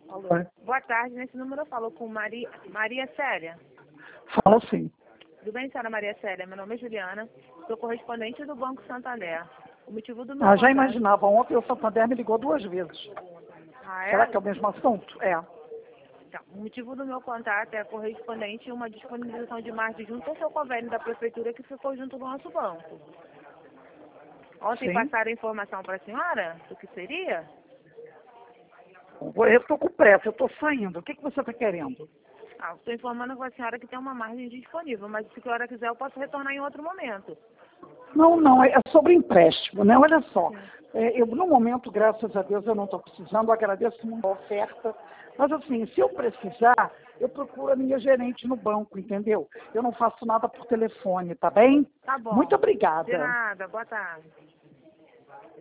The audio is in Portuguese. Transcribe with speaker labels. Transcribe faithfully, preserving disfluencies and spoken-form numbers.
Speaker 1: Alô?
Speaker 2: Boa tarde, nesse número eu falo com Maria, Maria Célia.
Speaker 1: Fala sim.
Speaker 2: Tudo bem, senhora Maria Célia? Meu nome é Juliana, sou correspondente do Banco Santander. O motivo do meu
Speaker 1: Ah, já
Speaker 2: contato...
Speaker 1: imaginava. Ontem o Santander me ligou duas vezes.
Speaker 2: Ah, é?
Speaker 1: Será que é o mesmo assunto? É.
Speaker 2: Então, o motivo do meu contato é correspondente a uma disponibilização de margem junto ao seu convênio da prefeitura que ficou junto do nosso banco. Ontem
Speaker 1: Sim.
Speaker 2: passaram informação para a senhora do que seria?
Speaker 1: Eu estou com pressa, eu estou saindo. O que, que você está querendo?
Speaker 2: Ah, estou informando com a senhora que tem uma margem disponível, mas se a senhora quiser eu posso retornar em outro momento.
Speaker 1: Não, não, é sobre empréstimo, né? Olha só, é, eu no momento, graças a Deus, eu não estou precisando, eu agradeço muito a oferta, mas assim, se eu precisar, eu procuro a minha gerente no banco, entendeu? Eu não faço nada por telefone, tá bem?
Speaker 2: Tá bom.
Speaker 1: Muito
Speaker 2: De
Speaker 1: obrigada.
Speaker 2: nada, boa tarde.